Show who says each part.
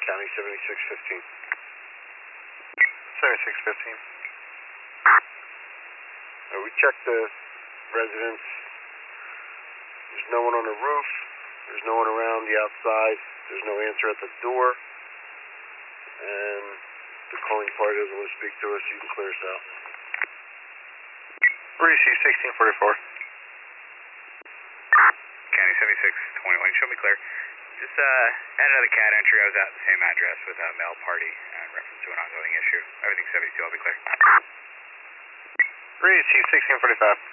Speaker 1: County 7615.
Speaker 2: 7615.
Speaker 1: We checked the residence. There's no one on the roof. There's no one around the outside. There's no answer at the door. And the calling party doesn't want to speak to us. You can clear us out.
Speaker 2: Receive 1644.
Speaker 3: County 7621. Show me clear. Just had another CAT entry. I was at the same address with a male party in reference to an ongoing issue. Everything's 72. I'll be clear.
Speaker 2: Receive 1645.